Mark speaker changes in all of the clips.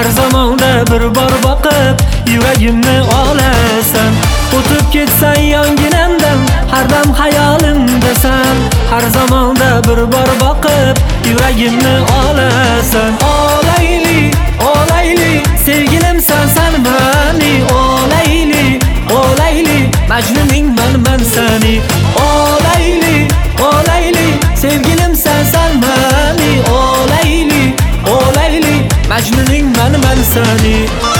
Speaker 1: har zamonda bir bor boqib yuragimni olasan. O'tib ketsan yonginamdan har dam hayolimdasan. Har zamonda bir bor boqib yuragimni olasan. Olayli, olayli, sevgilimsan sen mani. Olayli, olayli, majnuningman men seni. Olayli, olayli, sevgilimsan sen mani. Olayli, olayli, majnuningman men seni.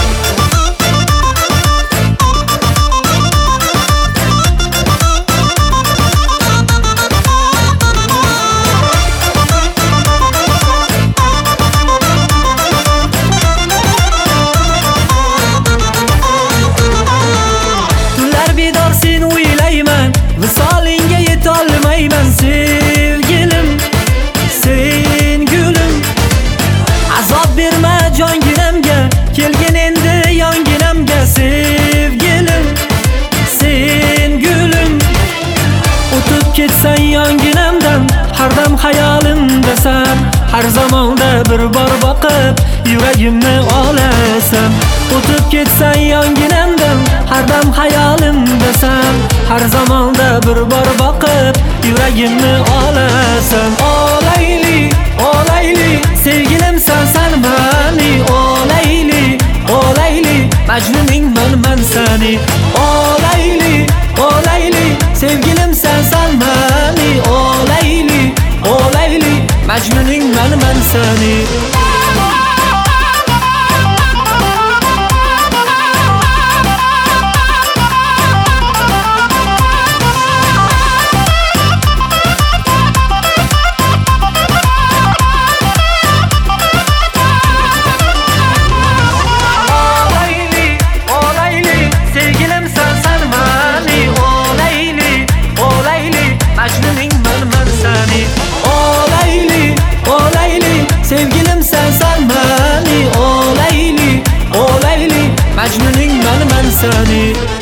Speaker 1: Visolingga yetolmayman sevgilim, sen gulim. Azob berma jonginamga, kelgin endi yonginamga sevgilim, sen gulim. O'tib ketsan yonginamdan har dam hayolimdasan. Har zamonda bir bor boqib yuragimni olasan. O'tib ketsan yonginamdan har dam hayolimdasan. Har zamonda bir bor boqib yuragimni olasan. Olayli, olayli, sevgilimsan sen mani. Olayli, olayli, majnuningman men seni. Olayli, olayli, sevgilimsan sen mani. Olayli, olayli, majnuningman men seni. Sevgilimsan sen mani. Olayli, olayli, majnuningman men seni.